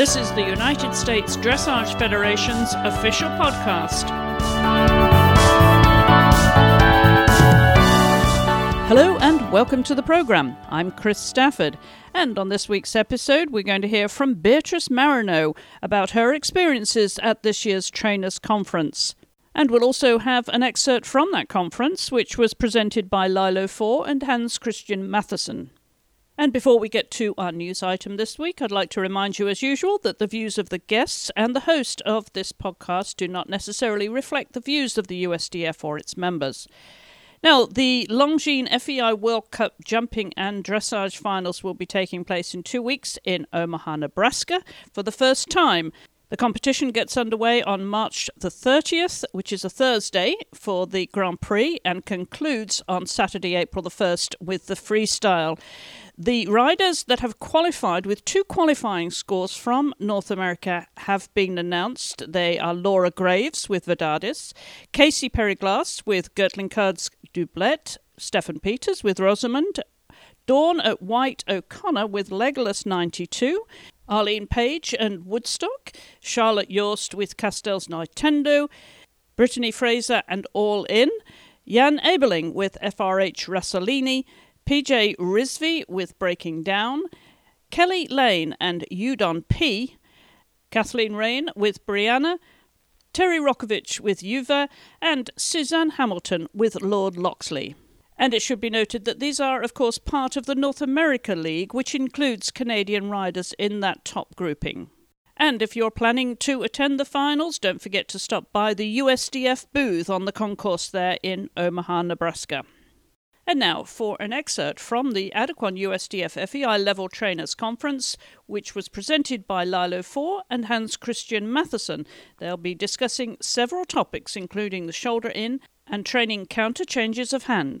This is the United States Dressage Federation's official podcast. Hello and welcome to the program. I'm Chris Stafford, and on this week's episode we're going to hear from Beatrice Marino about her experiences at this year's Trainers Conference. And we'll also have an excerpt from that conference, which was presented by Lilo Four and Hans Christian Matheson. And before we get to our news item this week, I'd like to remind you, as usual, that the views of the guests and the host of this podcast do not necessarily reflect the views of the USDF or its members. Now, the Longines FEI World Cup jumping and dressage finals will be taking place in 2 weeks in Omaha, Nebraska, for the first time. The competition gets underway on March the 30th, which is a Thursday, for the Grand Prix, and concludes on Saturday, April the 1st, with the freestyle. The riders that have qualified with 2 qualifying scores from North America have been announced. They are Laura Graves with Vedadis, Casey Perry-Glass with Gertling-Kurds Doublet, Stefan Peters with Rosamond, Dawn at White O'Connor with Legolas 92, Arlene Page and Woodstock, Charlotte Yorst with Castells Nintendo, Brittany Fraser and All In, Jan Ebeling with FRH Rassolini, PJ Rizvi with Breaking Down, Kelly Lane and Udon P, Kathleen Rain with Brianna, Terry Rokovich with Yuva, and Suzanne Hamilton with Lord Loxley. And it should be noted that these are, of course, part of the North America League, which includes Canadian riders in that top grouping. And if you're planning to attend the finals, don't forget to stop by the USDF booth on the concourse there in Omaha, Nebraska. And now for an excerpt from the Adequan USDF FEI Level Trainers Conference, which was presented by Lilo Four and Hans Christian Matheson. They'll be discussing several topics, including the shoulder in and training counter changes of hand.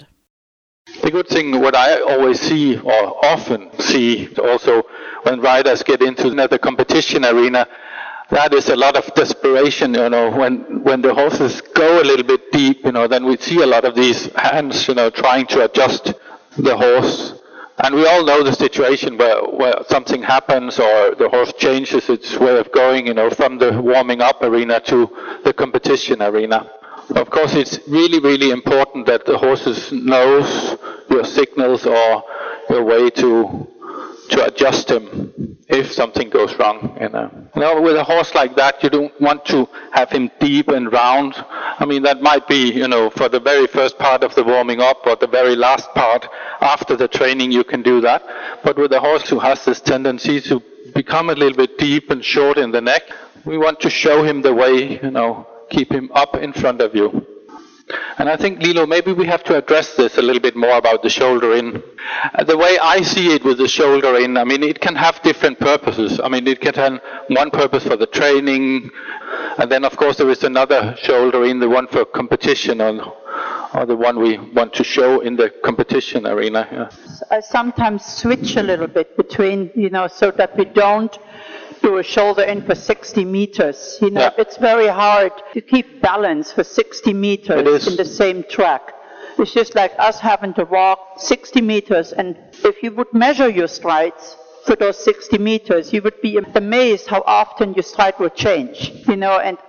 The good thing, what I always see, or often see also when riders get into the competition arena, that is a lot of desperation, when the horses go a little bit deep, then we see a lot of these hands, trying to adjust the horse. And we all know the situation where something happens or the horse changes its way of going, from the warming up arena to the competition arena. Of course, it's really, really important that the horses knows your signals or your way to adjust him if something goes wrong. With a horse like that, you don't want to have him deep and round. That might be, for the very first part of the warming up or the very last part after the training, you can do that. But with a horse who has this tendency to become a little bit deep and short in the neck, we want to show him the way, keep him up in front of you. And I think, Lilo, maybe we have to address this a little bit more about the shoulder in. The way I see it with the shoulder in, it can have different purposes. It can have one purpose for the training, and then, of course, there is another shoulder in, the one for competition, or the one we want to show in the competition arena. Yeah. I sometimes switch a little bit between, so that we don't do a shoulder in for 60 meters. Yeah. It's very hard to keep balance for 60 meters in the same track. It's just like us having to walk 60 meters, and if you would measure your strides for those 60 meters, you would be amazed how often your stride will change. And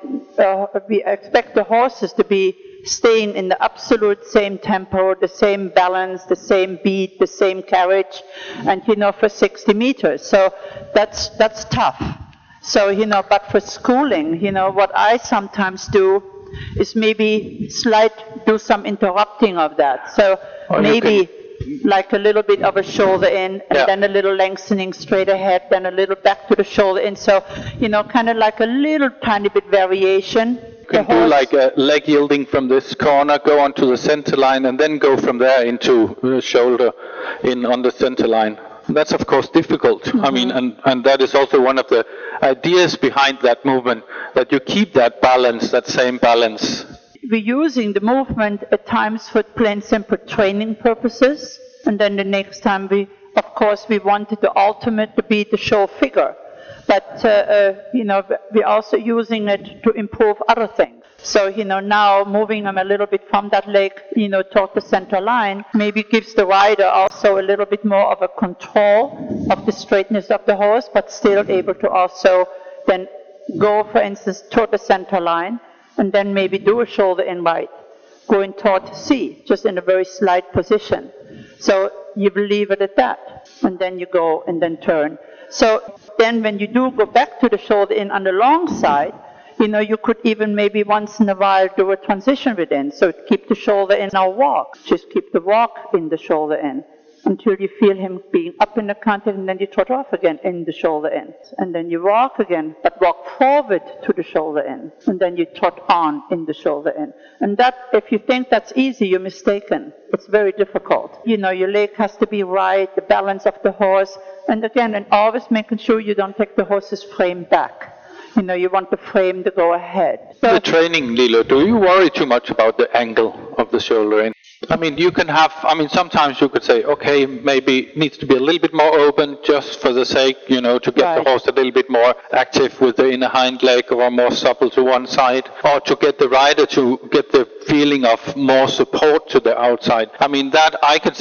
we expect the horses to be staying in the absolute same tempo, the same balance, the same beat, the same carriage, and for 60 meters. So that's tough. So but for schooling, what I sometimes do is maybe do some interrupting of that. So maybe like a little bit of a shoulder in, and then a little lengthening straight ahead, then a little back to the shoulder in. So kind of like a little tiny bit variation. You can do like a leg yielding from this corner, go onto the center line, and then go from there into the shoulder in on the center line. And that's, of course, difficult. Mm-hmm. And that is also one of the ideas behind that movement, that you keep that balance, that same balance. We're using the movement at times for plain simple training purposes, and then the next time we wanted the ultimate to be the show figure. But, we're also using it to improve other things. So, now moving them a little bit from that leg, toward the center line, maybe gives the rider also a little bit more of a control of the straightness of the horse, but still able to also then go, for instance, toward the center line, and then maybe do a shoulder in right, going toward C, just in a very slight position. So you will leave it at that, and then you go and then turn. So then when you do go back to the shoulder in on the long side, you could even maybe once in a while do a transition within. So keep the shoulder in or walk. Just keep the walk in the shoulder in until you feel him being up in the canter, and then you trot off again in the shoulder in. And then you walk again, but walk forward to the shoulder in. And then you trot on in the shoulder in. And that, if you think that's easy, you're mistaken. It's very difficult. Your leg has to be right, the balance of the horse. And again, and always making sure you don't take the horse's frame back. You want the frame to go ahead. So the training, Lilo, do you worry too much about the angle of the shoulder in? You can have, sometimes you could say, okay, maybe it needs to be a little bit more open just for the sake, to get the horse a little bit more active with the inner hind leg or more supple to one side, or to get the rider to get the feeling of more support to the outside. That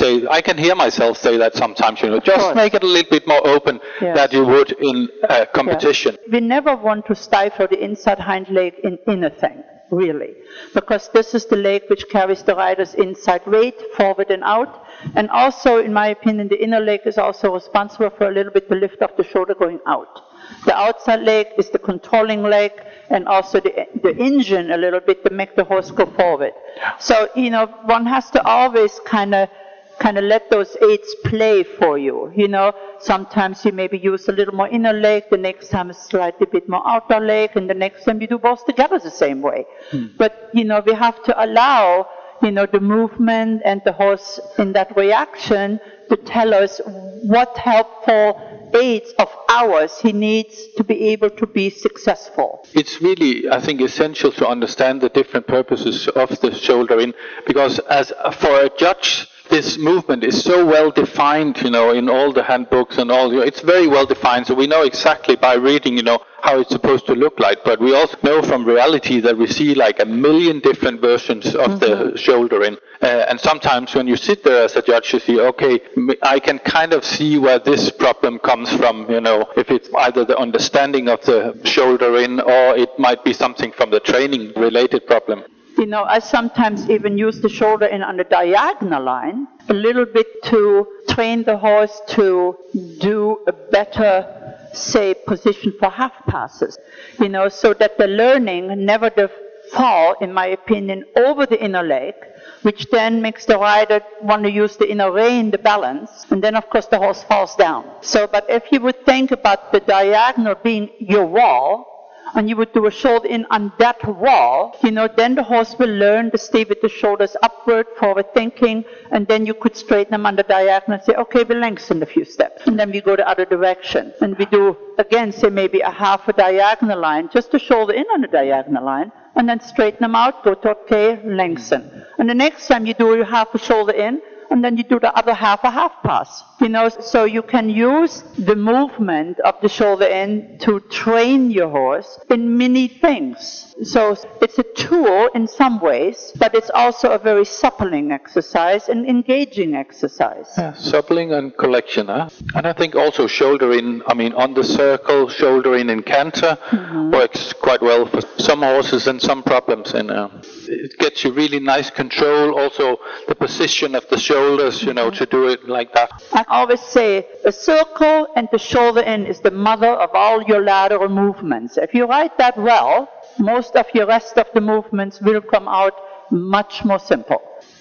I can hear myself say that sometimes, just make it a little bit more open that you would in a competition. We never want to stifle the inside hind leg in anything. Really, because this is the leg which carries the rider's inside weight forward and out, and also, in my opinion, the inner leg is also responsible for a little bit the lift of the shoulder going out. The outside leg is the controlling leg, and also the engine a little bit to make the horse go forward. So, one has to always kind of let those aids play for you. Sometimes you maybe use a little more inner leg, the next time a slightly bit more outer leg, and the next time you do both together the same way. But, we have to allow, the movement and the horse in that reaction to tell us what helpful aids of ours he needs to be able to be successful. It's really, I think, essential to understand the different purposes of the shoulder in, because for a judge, this movement is so well defined, in all the handbooks and all. It's very well defined, so we know exactly by reading, how it's supposed to look like. But we also know from reality that we see like a million different versions of the shoulder in. And sometimes when you sit there as a judge, you see, okay, I can kind of see where this problem comes from, if it's either the understanding of the shoulder in, or it might be something from the training related problem. I sometimes even use the shoulder in on the diagonal line a little bit to train the horse to do a better, say, position for half passes, so that the learning never to fall, in my opinion, over the inner leg, which then makes the rider want to use the inner rein, the balance, and then, of course, the horse falls down. So, but if you would think about the diagonal being your wall, and you would do a shoulder in on that wall, then the horse will learn to stay with the shoulders upward, forward thinking, and then you could straighten them on the diagonal and say, okay, we lengthen a few steps, and then we go the other direction. And we do, again, say maybe a half a diagonal line, just to shoulder in on the diagonal line, and then straighten them out, go to okay, lengthen. And the next time you do half a shoulder in, and then you do the other half a half pass. So you can use the movement of the shoulder in to train your horse in many things. So it's a tool in some ways, but it's also a very suppling exercise and engaging exercise. Yeah, suppling and collection, huh? And I think also shoulder in, on the circle, shoulder in canter works quite well for some horses and some problems. And it gets you really nice control, also the position of the shoulders, to do it like that. I always say a circle and the shoulder in is the mother of all your lateral movements. If you write that well, most of your rest of the movements will come out much more simple.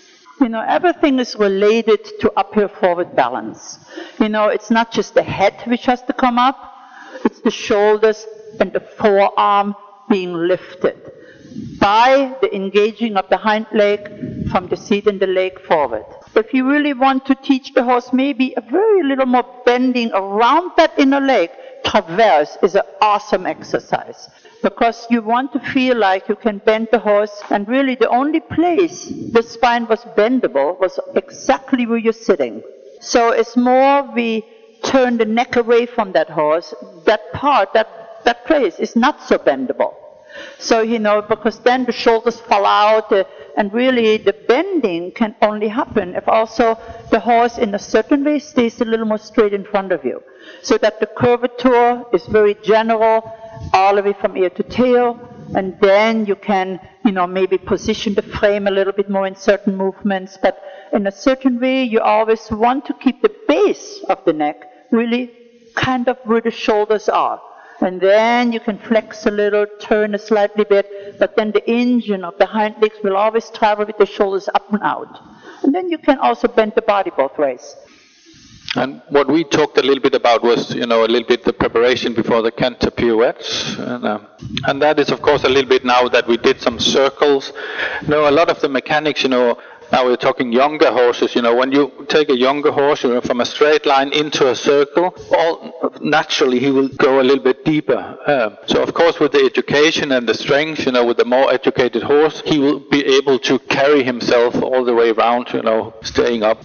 Everything is related to uphill forward balance. It's not just the head which has to come up, it's the shoulders and the forearm being lifted by the engaging of the hind leg from the seat and the leg forward. If you really want to teach the horse maybe a very little more bending around that inner leg, traverse is an awesome exercise, because you want to feel like you can bend the horse, and really the only place the spine was bendable was exactly where you're sitting. So it's more we turn the neck away from that horse, that part, that place is not so bendable. So, because then the shoulders fall out, and really the bending can only happen if also the horse in a certain way stays a little more straight in front of you. So that the curvature is very general, all the way from ear to tail, and then you can, maybe position the frame a little bit more in certain movements, but in a certain way you always want to keep the base of the neck really kind of where the shoulders are. And then you can flex a little, turn a slightly bit, but then the engine of the hind legs will always travel with the shoulders up and out. And then you can also bend the body both ways. And what we talked a little bit about was, a little bit the preparation before the canter pirouettes. And that is, of course, a little bit now that we did some circles. A lot of the mechanics, now we're talking younger horses, when you take a younger horse from a straight line into a circle, naturally he will go a little bit deeper. So of course with the education and the strength, with the more educated horse, he will be able to carry himself all the way around, staying up.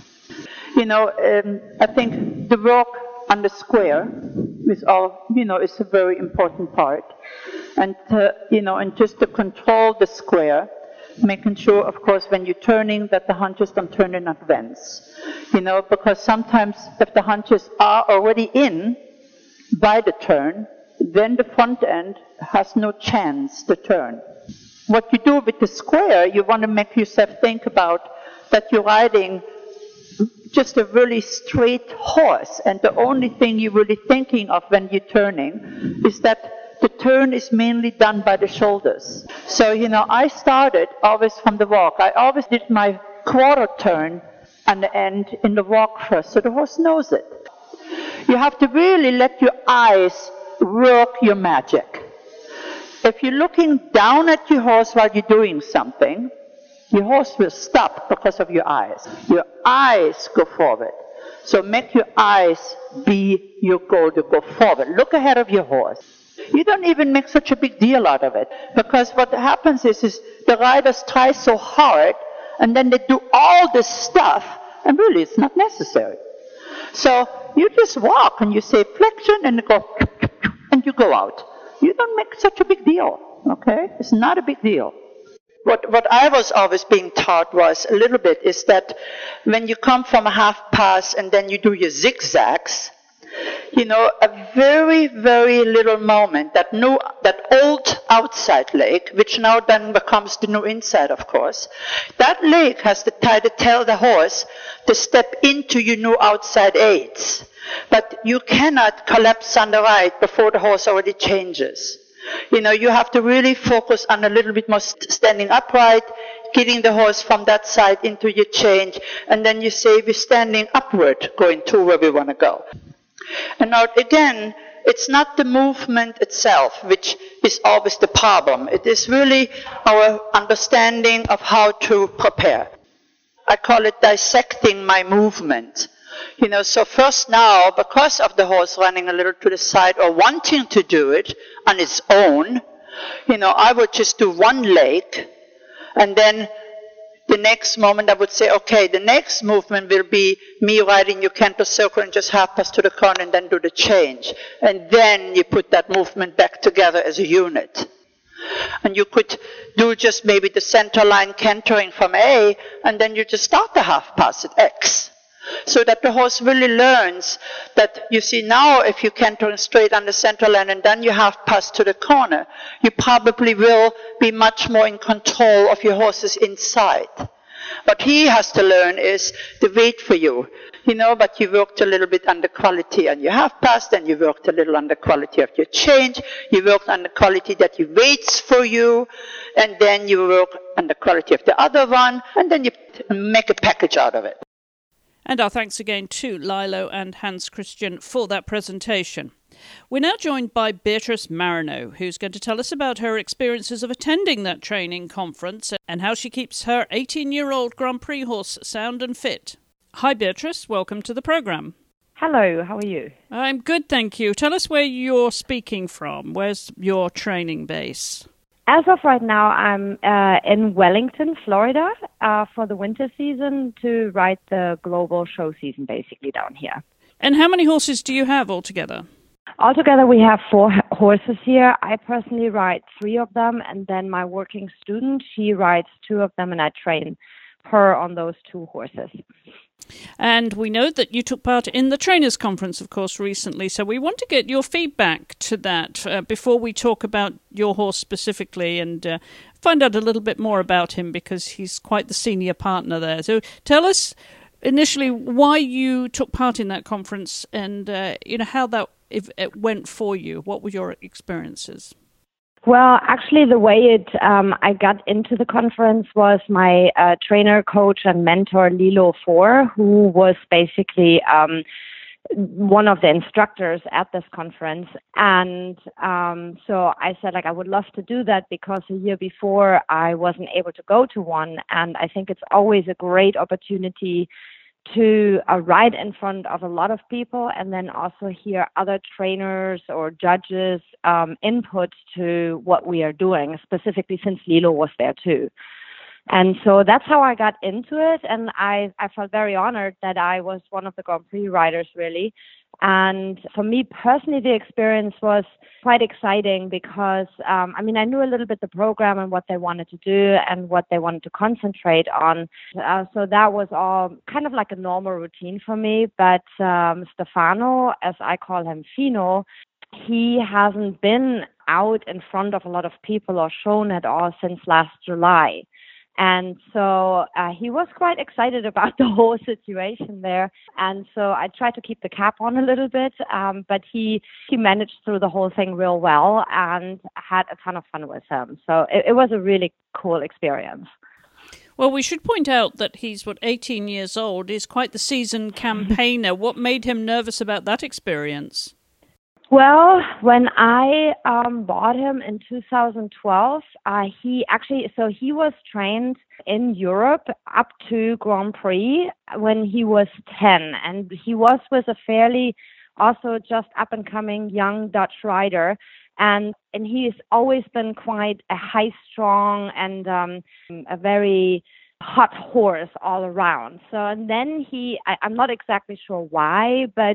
I think the work on the square is is a very important part. And, and just to control the square, making sure, of course, when you're turning, that the hunches don't turn in advance. Because sometimes if the hunches are already in by the turn, then the front end has no chance to turn. What you do with the square, you want to make yourself think about that you're riding just a really straight horse, and the only thing you're really thinking of when you're turning is that the turn is mainly done by the shoulders. So, I started always from the walk. I always did my quarter turn on the end in the walk first, so the horse knows it. You have to really let your eyes work your magic. If you're looking down at your horse while you're doing something, your horse will stop because of your eyes. Your eyes go forward. So make your eyes be your goal to go forward. Look ahead of your horse. You don't even make such a big deal out of it, because what happens is the riders try so hard, and then they do all this stuff, and really it's not necessary. So you just walk and you say flexion and you go, and you go out. You don't make such a big deal, okay? It's not a big deal. What I was always being taught was a little bit is that when you come from a half pass and then you do your zigzags, a very, very little moment, that old outside leg, which now then becomes the new inside, of course, that leg has to tell the horse to step into your new outside aids. But you cannot collapse on the right before the horse already changes. You have to really focus on a little bit more standing upright, getting the horse from that side into your change, and then you say we're standing upward, going to where we want to go. And now again, it's not the movement itself which is always the problem. It is really our understanding of how to prepare. I call it dissecting my movement. So first now, because of the horse running a little to the side or wanting to do it on its own, I would just do one leg, and then the next moment I would say, okay, the next movement will be me riding your canter circle and just half pass to the corner and then do the change. And then you put that movement back together as a unit. And you could do just maybe the center line cantering from A, and then you just start the half pass at X. So that the horse really learns that, you see, now if you're cantering straight on the center line and then you half pass to the corner, you probably will be much more in control of your horse's inside. What he has to learn is to wait for you. But you worked a little bit on the quality on your half pass, then you worked a little on the quality of your change, you worked on the quality that he waits for you, and then you work on the quality of the other one, and then you make a package out of it. And our thanks again to Lilo and Hans Christian for that presentation. We're now joined by Beatrice Marino, who's going to tell us about her experiences of attending that training conference and how she keeps her 18-year-old Grand Prix horse sound and fit. Hi Beatrice, welcome to the programme. Hello, how are you? I'm good, thank you. Tell us where you're speaking from. Where's your training base? As of right now, I'm in Wellington, Florida, for the winter season to ride the global show season, basically, down here. And how many horses do you have altogether? Altogether, we have 4 horses here. I personally ride 3 of them, and then my working student, she rides 2 of them, and I train her on those 2 horses. And we know that you took part in the Trainers Conference, of course, recently. So we want to get your feedback to that before we talk about your horse specifically and find out a little bit more about him, because he's quite the senior partner there. So tell us initially why you took part in that conference and how that it went for you. What were your experiences? Well, actually, the way I got into the conference was my trainer, coach, and mentor, Lilo Four, who was basically one of the instructors at this conference. And so I said, I would love to do that, because a year before I wasn't able to go to one. And I think it's always a great opportunity to ride in front of a lot of people, and then also hear other trainers or judges input to what we are doing, specifically since Lilo was there too. And so that's how I got into it, and I felt very honored that I was one of the Grand Prix riders, really. And for me personally, the experience was quite exciting because, I knew a little bit the program and what they wanted to do and what they wanted to concentrate on. So that was all kind of like a normal routine for me. But Stefano, as I call him, Fino, he hasn't been out in front of a lot of people or shown at all since last July. And so he was quite excited about the whole situation there. And so I tried to keep the cap on a little bit, but he managed through the whole thing real well and had a ton of fun with him. So it was a really cool experience. Well, we should point out that he's, 18 years old. He's quite the seasoned campaigner. What made him nervous about that experience? Well, when I bought him in 2012, he was trained in Europe up to Grand Prix when he was 10, and he was with a fairly also just up and coming young Dutch rider, and he's always been quite a high strong and a very hot horse all around. So and then I'm not exactly sure why, but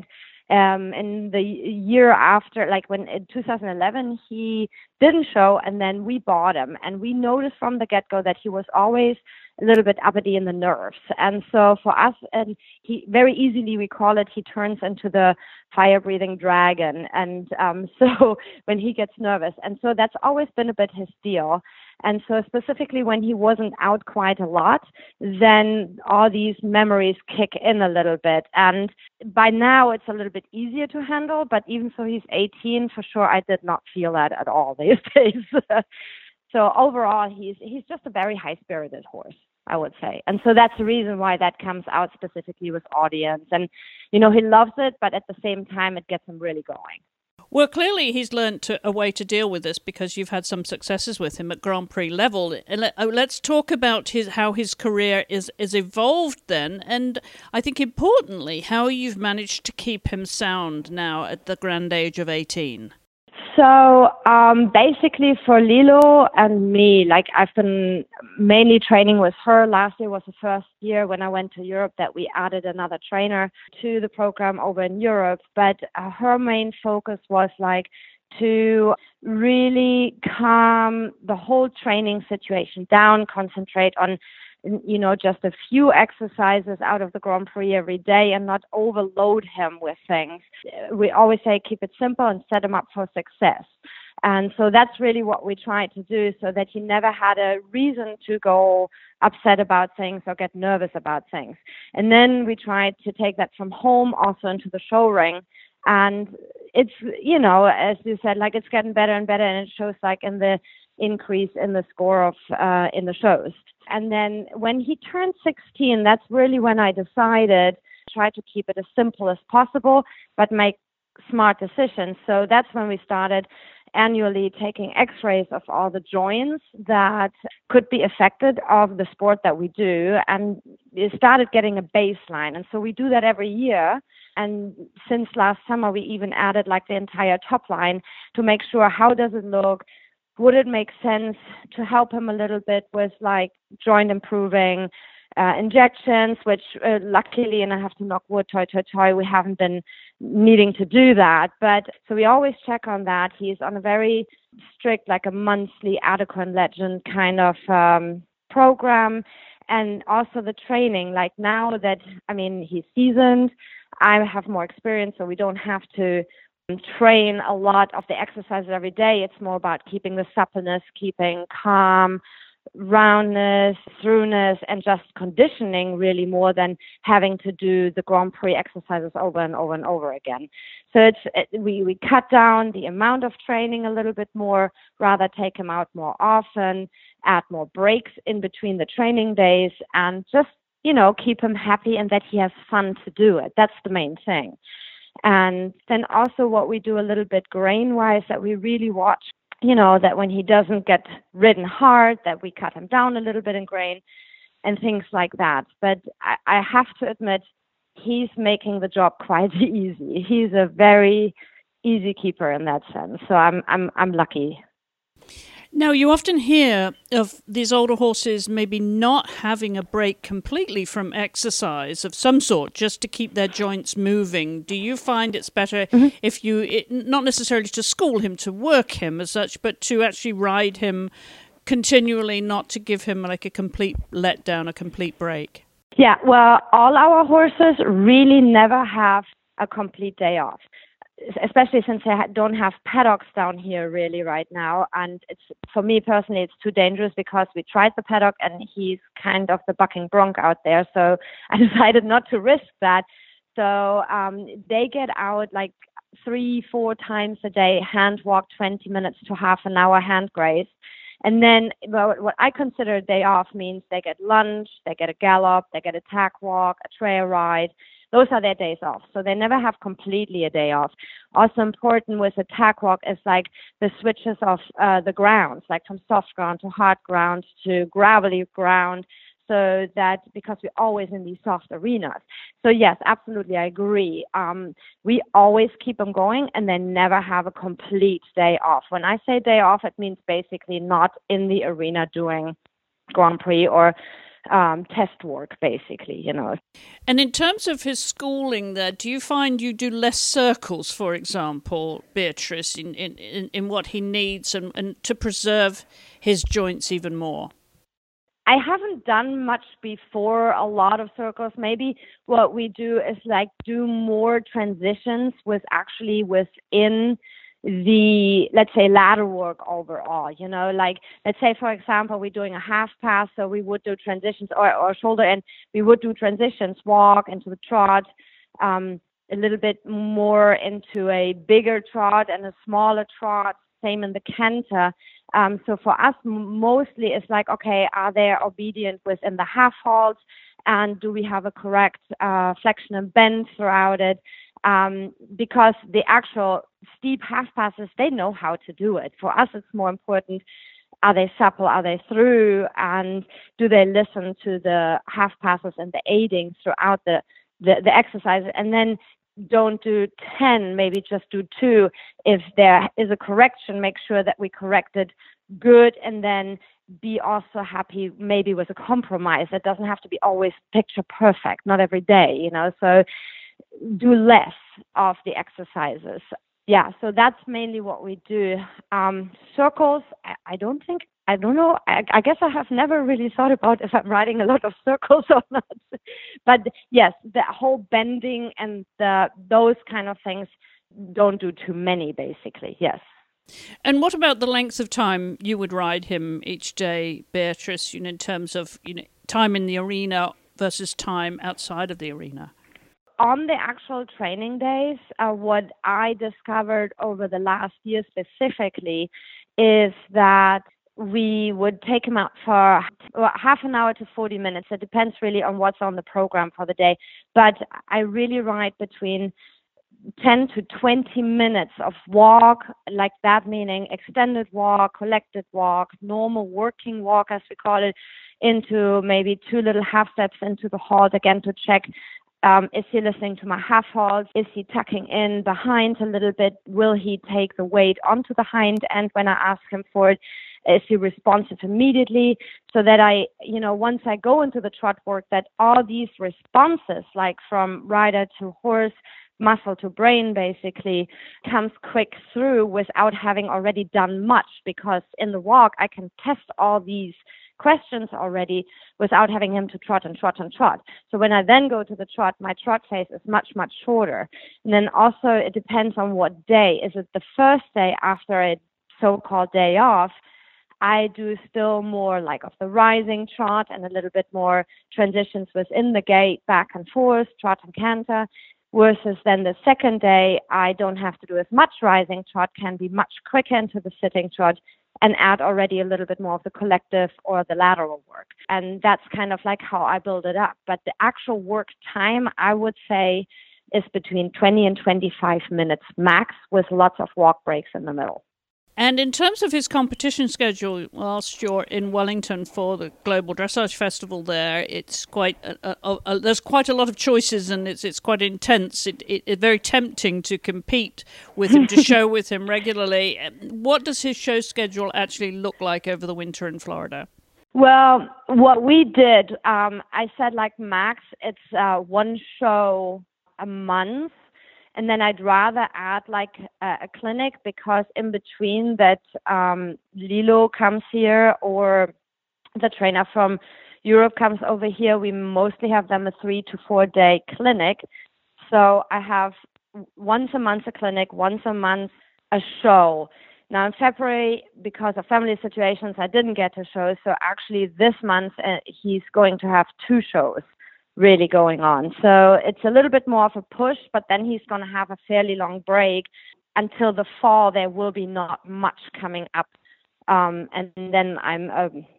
in the year after, when in 2011, he didn't show, and then we bought him, and we noticed from the get-go that he was always a little bit uppity in the nerves. And so for us, and he very easily, we call it, he turns into the fire-breathing dragon. And so when he gets nervous, and so that's always been a bit his deal. And so specifically when he wasn't out quite a lot, then all these memories kick in a little bit. And by now it's a little bit easier to handle, but even though he's 18, for sure I did not feel that at all these days. So overall, he's just a very high-spirited horse, I would say. And so that's the reason why that comes out specifically with audience. And, he loves it, but at the same time, it gets him really going. Well, clearly he's learned a way to deal with this, because you've had some successes with him at Grand Prix level. Let's talk about how his career is evolved then, and I think importantly, how you've managed to keep him sound now at the grand age of 18. So basically for Lilo and me, I've been mainly training with her. Last year was the first year when I went to Europe that we added another trainer to the program over in Europe. But her main focus was to really calm the whole training situation down, concentrate on just a few exercises out of the Grand Prix every day and not overload him with things. We always say keep it simple and set him up for success. And so that's really what we tried to do, so that he never had a reason to go upset about things or get nervous about things. And then we tried to take that from home also into the show ring. And it's, as you said, it's getting better and better, and it shows in the increase in the score of in the shows. And then when he turned 16, that's really when I decided to try to keep it as simple as possible, but make smart decisions. So that's when we started annually taking x-rays of all the joints that could be affected of the sport that we do, and we started getting a baseline. And so we do that every year. And since last summer, we even added the entire top line to make sure, how does it look? Would it make sense to help him a little bit with joint improving, injections, which luckily, and I have to knock wood, we haven't been needing to do that. But so we always check on that. He's on a very strict, like a monthly Adequan Legend kind of program. And also the training, like now that, I mean, he's seasoned, I have more experience, so we don't have to train a lot of the exercises every day. It's more about keeping the suppleness, keeping calm, roundness, throughness, and just conditioning really more than having to do the Grand Prix exercises over and over and over again. So we cut down the amount of training a little bit more, rather take him out more often, add more breaks in between the training days, and just, keep him happy and that he has fun to do it. That's the main thing. And then also what we do a little bit grain-wise, that we really watch, that when he doesn't get ridden hard, that we cut him down a little bit in grain and things like that. But I have to admit, he's making the job quite easy. He's a very easy keeper in that sense. So I'm lucky. Now, you often hear of these older horses maybe not having a break completely from exercise of some sort, just to keep their joints moving. Do you find it's better if not necessarily to school him, to work him as such, but to actually ride him continually, not to give him like a complete letdown, a complete break? Yeah, well, all our horses really never have a complete day off, especially since they don't have paddocks down here really right now. And it's, for me personally, it's too dangerous because we tried the paddock and he's kind of the bucking bronc out there. So I decided not to risk that. So they get out like 3-4 times a day, hand walk 20 minutes to half an hour, hand graze. And then what I consider a day off means they get lunge, they get a gallop, they get a tack walk, a trail ride. Those are their days off. So they never have completely a day off. Also important with a tack walk is like the switches of the grounds, like from soft ground to hard ground to gravelly ground. So that, because we're always in these soft arenas. So yes, absolutely, I agree. We always keep them going and then never have a complete day off. When I say day off, it means basically not in the arena doing Grand Prix or test work, basically, And in terms of his schooling there, do you find you do less circles, for example, Beatrice, in what he needs and to preserve his joints even more? I haven't done much before, a lot of circles. Maybe what we do is like do more transitions within the, let's say, ladder work overall, like, let's say, for example, we're doing a half pass, so we would do transitions or shoulder, and we would do transitions, walk into the trot, a little bit more into a bigger trot and a smaller trot, same in the canter. So for us, mostly it's like, okay, are they obedient within the half halt? And do we have a correct flexion and bend throughout it? Because the actual steep half passes, they know how to do it. For us, it's more important, are they supple, are they through, and do they listen to the half passes and the aiding throughout the exercise? And then don't do 10, maybe just do 2. If there is a correction, make sure that we correct it good, and then be also happy maybe with a compromise. It doesn't have to be always picture perfect, not every day, So do less of the exercises. Yeah, so that's mainly what we do. Circles, I don't know. I guess I have never really thought about if I'm riding a lot of circles or not. But yes, the whole bending and those kind of things, don't do too many, basically, yes. And what about the length of time you would ride him each day, Beatrice, in terms of time in the arena versus time outside of the arena? On the actual training days, what I discovered over the last year specifically is that we would take him out for half an hour to 40 minutes. It depends really on what's on the program for the day. But I really ride between 10 to 20 minutes of walk, like that, meaning extended walk, collected walk, normal working walk, as we call it, into maybe 2 little half steps into the halt again to check. Is he listening to my half halt? Is he tucking in behind a little bit? Will he take the weight onto the hind end when I ask him for it? Is he responsive immediately? So that I, once I go into the trot work, that all these responses, like from rider to horse, muscle to brain, basically comes quick through without having already done much, because in the walk I can test all these questions already without having him to trot and trot and trot. So when I then go to the trot, my trot phase is much, much shorter. And then also it depends on what day. Is it the first day after a so-called day off? I do still more like of the rising trot and a little bit more transitions within the gait, back and forth, trot and canter. Versus then the second day, I don't have to do as much rising trot, can be much quicker into the sitting trot and add already a little bit more of the collective or the lateral work. And that's kind of like how I build it up. But the actual work time, I would say, is between 20 and 25 minutes max, with lots of walk breaks in the middle. And in terms of his competition schedule, whilst you're in Wellington for the Global Dressage Festival there, it's quite there's quite a lot of choices, and it's quite intense. It's very tempting to compete with him, to show with him regularly. What does his show schedule actually look like over the winter in Florida? Well, what we did, I said like max, it's one show a month. And then I'd rather add like a clinic, because in between that Lilo comes here or the trainer from Europe comes over here, we mostly have them a 3 to 4 day clinic. So I have once a month a clinic, once a month a show. Now in February, because of family situations, I didn't get a show. So actually this month he's going to have 2 shows really going on. So it's a little bit more of a push, but then he's going to have a fairly long break until the fall. There will be not much coming up. And then I'm,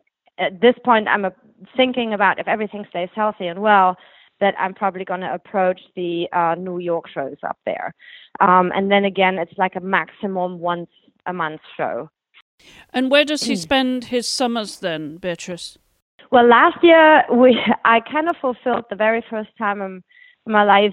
at this point, I'm thinking about, if everything stays healthy and well, that I'm probably going to approach the New York shows up there. And then again, it's like a maximum once a month show. And where does he spend his summers then, Beatrice? Well, last year I kind of fulfilled the very first time in my life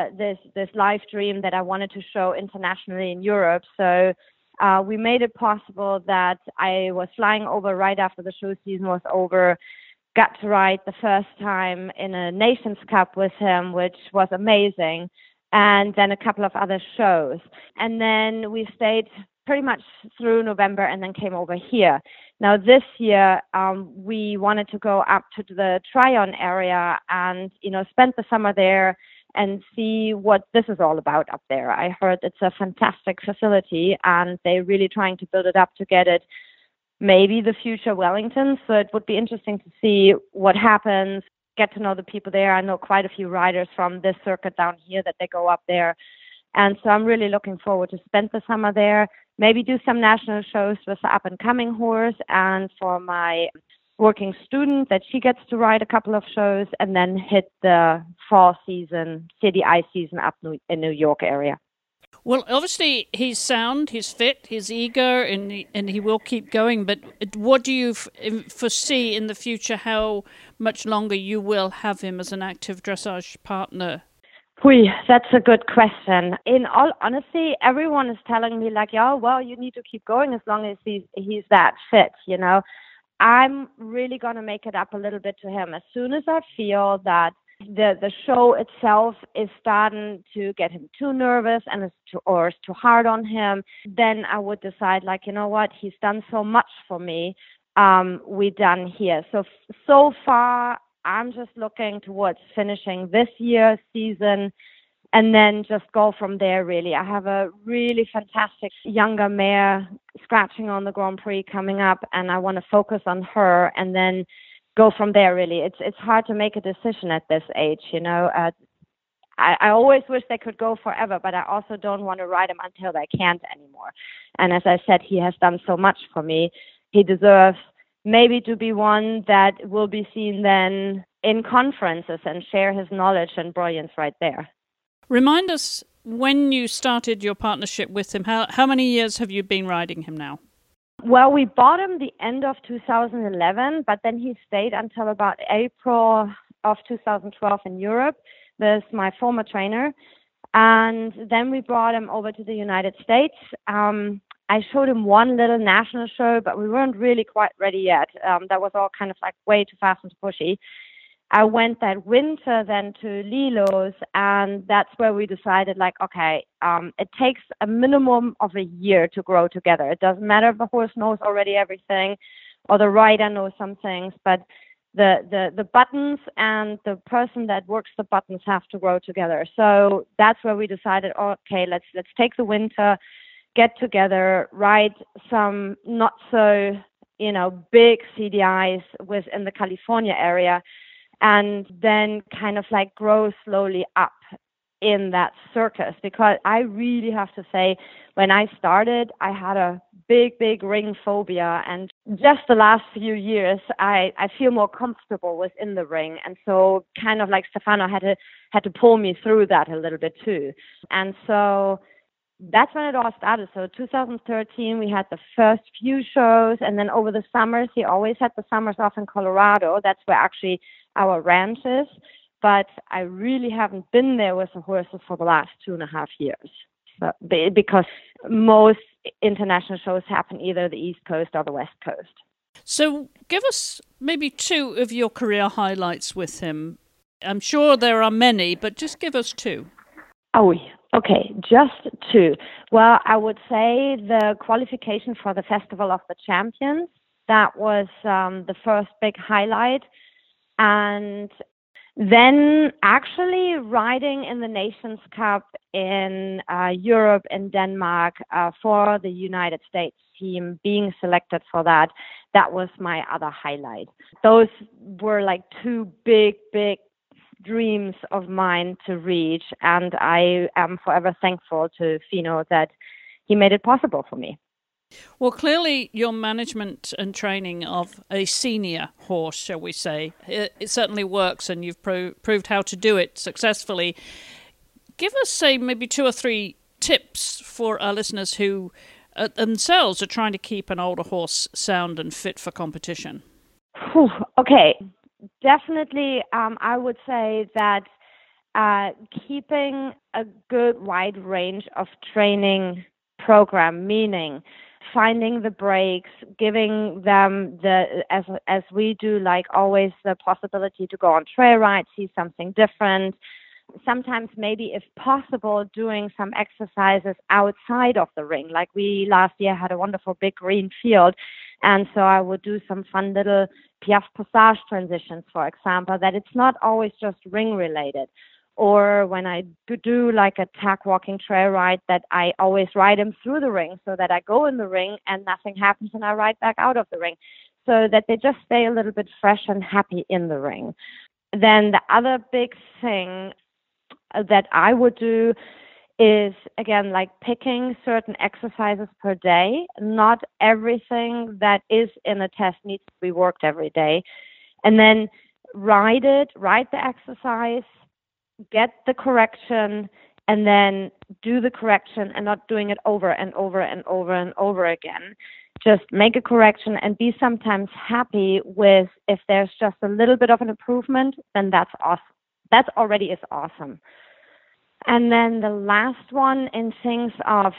this live dream that I wanted to show internationally in Europe. So we made it possible that I was flying over right after the show season was over, got to ride the first time in a Nations Cup with him, which was amazing, and then a couple of other shows. And then we stayed pretty much through November and then came over here. Now this year, we wanted to go up to the Tryon area and, spend the summer there and see what this is all about up there. I heard it's a fantastic facility and they're really trying to build it up to get it maybe the future Wellington. So it would be interesting to see what happens, get to know the people there. I know quite a few riders from this circuit down here that they go up there. And so I'm really looking forward to spend the summer there, maybe do some national shows with the up-and-coming horse, and for my working student that she gets to ride a couple of shows, and then hit the fall season, CDI season up in New York area. Well, obviously he's sound, he's fit, he's eager, and he will keep going. But what do you foresee in the future, how much longer you will have him as an active dressage partner? That's a good question. In all honesty, everyone is telling me like, "Oh, well, you need to keep going as long as he's that fit." I'm really gonna make it up a little bit to him as soon as I feel that the show itself is starting to get him too nervous and is too hard on him. Then I would decide like, you know what, he's done so much for me. We're done here. So far, I'm just looking towards finishing this year's season and then just go from there, really. I have a really fantastic younger mare scratching on the Grand Prix coming up, and I want to focus on her and then go from there, really. It's hard to make a decision at this age, I always wish they could go forever, but I also don't want to ride them until they can't anymore. And as I said, he has done so much for me. He deserves maybe to be one that will be seen then in conferences and share his knowledge and brilliance right there. Remind us, when you started your partnership with him, how many years have you been riding him now? Well, we bought him the end of 2011, but then he stayed until about April of 2012 in Europe with my former trainer. And then we brought him over to the United States. I showed him one little national show, but we weren't really quite ready yet. That was all kind of like way too fast and pushy. I went that winter then to Lilo's, and that's where we decided, like, okay, it takes a minimum of a year to grow together. It doesn't matter if the horse knows already everything or the rider knows some things, but the buttons and the person that works the buttons have to grow together. So that's where we decided, okay, let's take the winter, get together, ride some not so, big CDIs within the California area, and then kind of like grow slowly up in that circus. Because I really have to say, when I started, I had a big ring phobia, and just the last few years I feel more comfortable within the ring, and so kind of like Stefano had to pull me through that a little bit too. And so that's when it all started. So 2013 we had the first few shows, and then over the summers, he always had the summers off in Colorado. That's where actually our ranch is, but I really haven't been there with the horses for the last 2.5 years. So, because most international shows happen either the East Coast or the West Coast. So give us maybe 2 of your career highlights with him. I'm sure there are many, but just give us 2. Oh, okay, just 2. Well, I would say the qualification for the Festival of the Champions. That was the first big highlight. And then actually riding in the Nations Cup in Europe and Denmark for the United States team, being selected for that was my other highlight. Those were like 2 big dreams of mine to reach, and I am forever thankful to Fino that he made it possible for me. Well, clearly your management and training of a senior horse, shall we say, it certainly works, and you've proved how to do it successfully. Give us, say, maybe 2 or 3 tips for our listeners who themselves are trying to keep an older horse sound and fit for competition. Okay, definitely I would say that keeping a good wide range of training program, meaning finding the breaks, giving them as we do, like always, the possibility to go on trail rides, see something different. Sometimes maybe, if possible, doing some exercises outside of the ring. Like we last year had a wonderful big green field, and so I would do some fun little Piaffe Passage transitions, for example, that it's not always just ring related. Or when I do like a tack walking trail ride, that I always ride him through the ring, so that I go in the ring and nothing happens and I ride back out of the ring, so that they just stay a little bit fresh and happy in the ring. Then the other big thing that I would do is, again, like picking certain exercises per day. Not everything that is in a test needs to be worked every day. And then ride the exercise, get the correction, and then do the correction, and not doing it over and over and over and over again. Just make a correction and be sometimes happy with, if there's just a little bit of an improvement, then that's awesome. That already is awesome. And then the last one in things of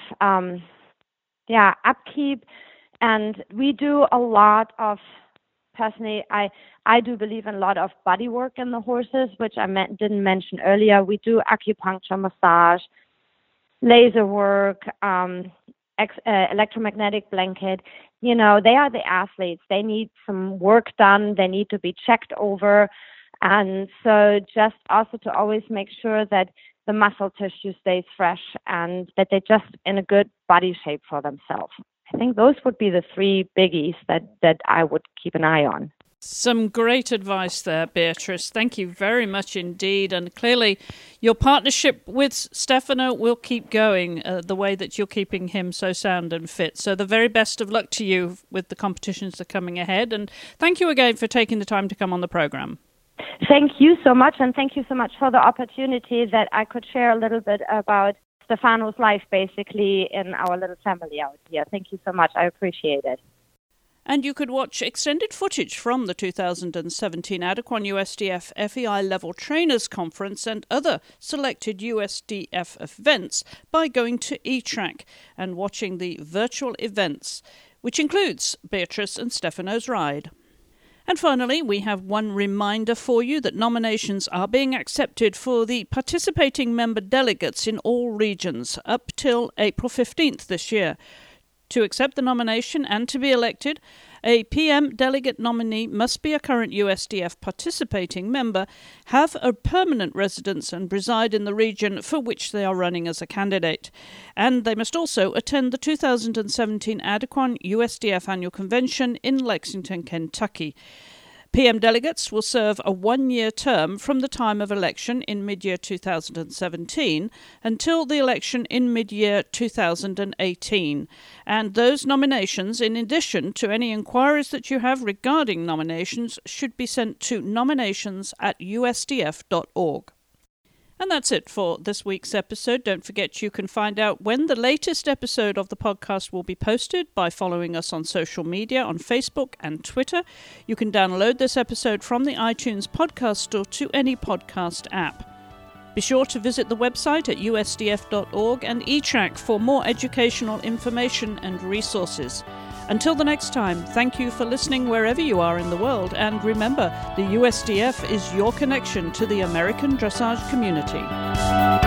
upkeep, and we do a lot of, personally, I do believe in a lot of body work in the horses, which I didn't mention earlier. We do acupuncture, massage, laser work, electromagnetic blanket. They are the athletes. They need some work done. They need to be checked over. And so just also to always make sure that the muscle tissue stays fresh and that they're just in a good body shape for themselves. I think those would be the 3 biggies that I would keep an eye on. Some great advice there, Beatrice. Thank you very much indeed. And clearly your partnership with Stefano will keep going the way that you're keeping him so sound and fit. So the very best of luck to you with the competitions that are coming ahead. And thank you again for taking the time to come on the program. Thank you so much, and thank you so much for the opportunity that I could share a little bit about Stefano's life, basically, in our little family out here. Thank you so much. I appreciate it. And you could watch extended footage from the 2017 Adequan USDF FEI Level Trainers Conference and other selected USDF events by going to eTrack and watching the virtual events, which includes Beatrice and Stefano's ride. And finally, we have one reminder for you that nominations are being accepted for the participating member delegates in all regions up till April 15th this year. To accept the nomination and to be elected, a PM delegate nominee must be a current USDF participating member, have a permanent residence and reside in the region for which they are running as a candidate. And they must also attend the 2017 Adequan USDF Annual Convention in Lexington, Kentucky. PM delegates will serve a one-year term from the time of election in mid-year 2017 until the election in mid-year 2018. And those nominations, in addition to any inquiries that you have regarding nominations, should be sent to nominations@usdf.org. And that's it for this week's episode. Don't forget you can find out when the latest episode of the podcast will be posted by following us on social media on Facebook and Twitter. You can download this episode from the iTunes podcast store to any podcast app. Be sure to visit the website at usdf.org and eTrack for more educational information and resources. Until the next time, thank you for listening wherever you are in the world, and remember, the USDF is your connection to the American dressage community.